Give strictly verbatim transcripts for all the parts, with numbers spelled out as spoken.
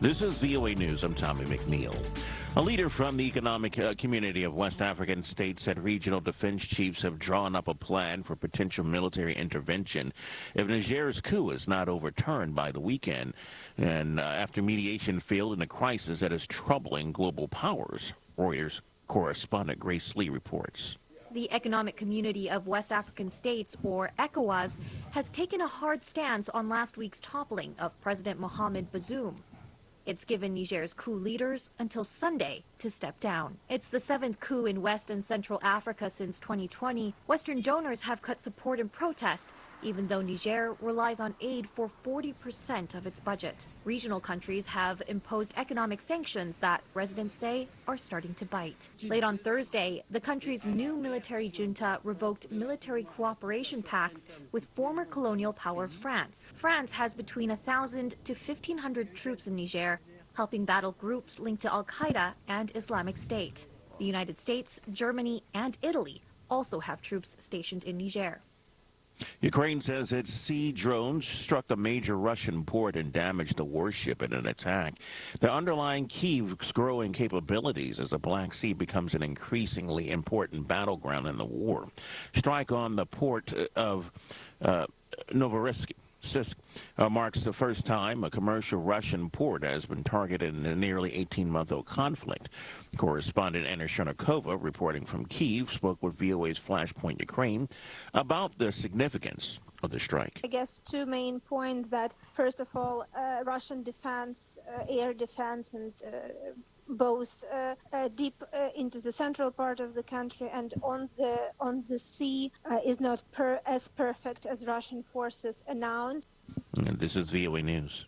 This is V O A News. I'm Tommy McNeil. A leader from the economic uh, community of West African states said regional defense chiefs have drawn up a plan for potential military intervention if Niger's coup is not overturned by the weekend, and uh, after mediation failed in a crisis that is troubling global powers. Reuters correspondent Grace Lee reports. The Economic Community of West African States, or ECOWAS, has taken a hard stance on last week's toppling of President Mohamed Bazoum. It's given Niger's coup leaders until Sunday to step down. It's the seventh coup in West and Central Africa since twenty twenty. Western donors have cut support and protest, even though Niger relies on aid for forty percent of its budget. Regional countries have imposed economic sanctions that residents say are starting to bite. Late on Thursday, the country's new military junta revoked military cooperation pacts with former colonial power France. France has between one thousand to fifteen hundred troops in Niger, helping battle groups linked to Al-Qaeda and Islamic State. The United States, Germany, and Italy also have troops stationed in Niger. Ukraine says its sea drones struck a major Russian port and damaged the warship in an attack. They're underlying Kyiv's growing capabilities as the Black Sea becomes an increasingly important battleground in the war. Strike on the port of uh, Novorossiysk Uh, marks the first time a commercial Russian port has been targeted in a nearly eighteen-month-old conflict. Correspondent Anna Chernikova, reporting from Kyiv, spoke with V O A's Flashpoint Ukraine about the significance of the strike. I guess two main points: that first of all, uh, Russian defense, uh, air defense, and uh, both uh, uh, deep uh, into the central part of the country and on the on the sea uh, is not per, as perfect as Russian forces announced. And this is V O A News.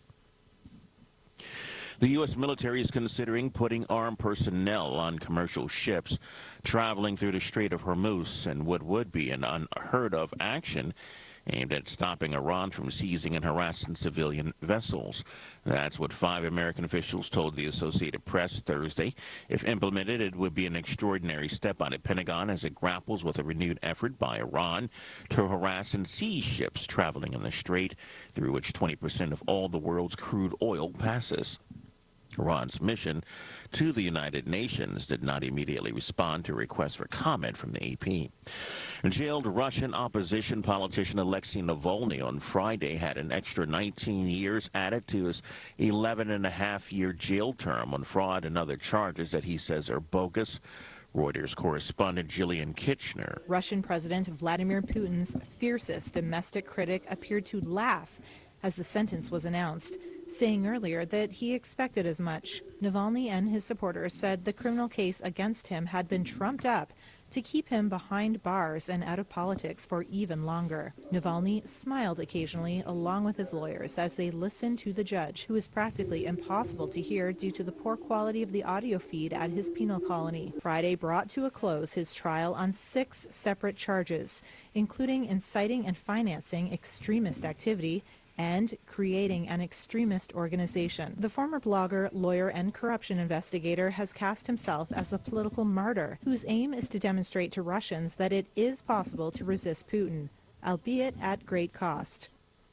The U S military is considering putting armed personnel on commercial ships traveling through the Strait of Hormuz in what would be an unheard of action aimed at stopping Iran from seizing and harassing civilian vessels. That's what five American officials told the Associated Press Thursday. If implemented, it would be an extraordinary step by the Pentagon as it grapples with a renewed effort by Iran to harass and seize ships traveling in the strait, through which twenty percent of all the world's crude oil passes. Iran's mission to the United Nations did not immediately respond to requests for comment from the A P. Jailed Russian opposition politician Alexei Navalny on Friday had an extra nineteen years added to his eleven and a half year jail term on fraud and other charges that he says are bogus. Reuters correspondent Jillian Kitchener. Russian President Vladimir Putin's fiercest domestic critic appeared to laugh as the sentence was announced, saying earlier that he expected as much. Navalny and his supporters said the criminal case against him had been trumped up to keep him behind bars and out of politics for even longer. Navalny smiled occasionally along with his lawyers as they listened to the judge, who is practically impossible to hear due to the poor quality of the audio feed at his penal colony. Friday brought to a close his trial on six separate charges, including inciting and financing extremist activity and creating an extremist organization. The former blogger, lawyer, and corruption investigator has cast himself as a political martyr whose aim is to demonstrate to Russians that it is possible to resist Putin, albeit at great cost.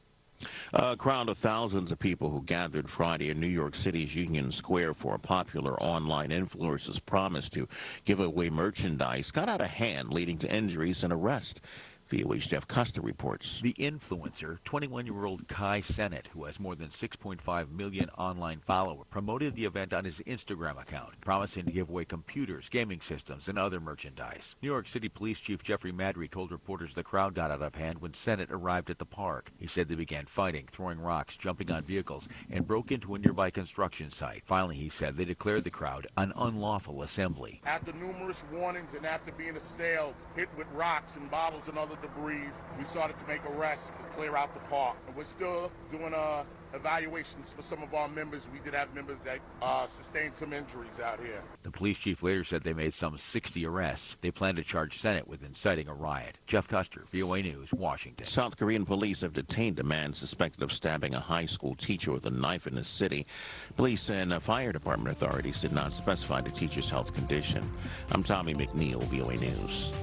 A crowd of thousands of people who gathered Friday in New York City's Union Square for a popular online influencer's promise to give away merchandise got out of hand, leading to injuries and arrest. V O A's Jeff Custer reports. The influencer, twenty-one-year-old Kai Sennett, who has more than six point five million online followers, promoted the event on his Instagram account, promising to give away computers, gaming systems, and other merchandise. New York City Police Chief Jeffrey Madry told reporters the crowd got out of hand when Sennett arrived at the park. He said they began fighting, throwing rocks, jumping on vehicles, and broke into a nearby construction site. Finally, he said they declared the crowd an unlawful assembly. After numerous warnings and after being assailed, hit with rocks and bottles and other debris, we started to make arrests to clear out the park. And we're still doing uh, evaluations for some of our members. We did have members that uh, sustained some injuries out here. The police chief later said they made some sixty arrests. They plan to charge Sennett with inciting a riot. Jeff Custer, V O A News, Washington. South Korean police have detained a man suspected of stabbing a high school teacher with a knife in the city. Police and uh, fire department authorities did not specify the teacher's health condition. I'm Tommy McNeil, V O A News.